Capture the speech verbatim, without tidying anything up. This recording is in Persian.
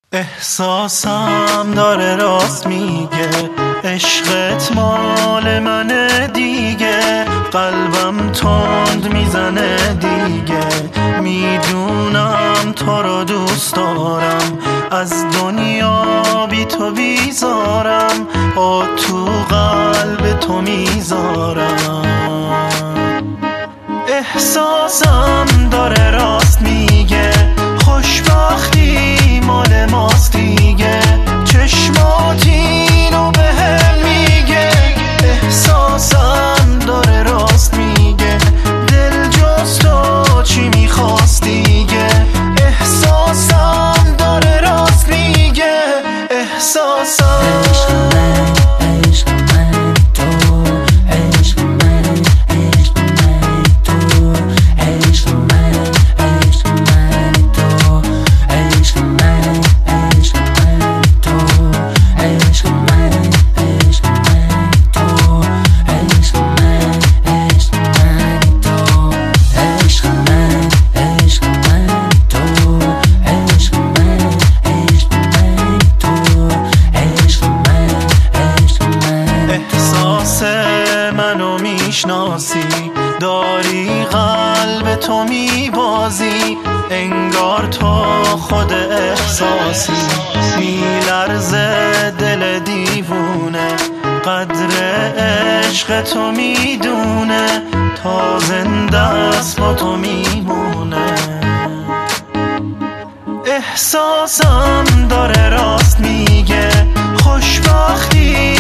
احساسم داره راست میگه، عشقت مال منه دیگه، قلبم تند میزنه دیگه، میدونم تو رو دوست دارم، از دنیا بی تو بیزارم، آه تو قلب تو میذارم. احساسم داره راست میگه، خوشبختی مال ماست دیگه، چشمات اینو به هم میگه. احساسم داره راست میگه، دل جز تو چی میخواست دیگه. احساسم داره راست میگه، احساسم منو میشناسی، داری قلب تو میبازی، انگار تو خود احساسی، میلرزه دل دیوونه، قدر عشق تو میدونه، تا زنده است با تو میمونه. احساسم داره راست میگه، خوشبختی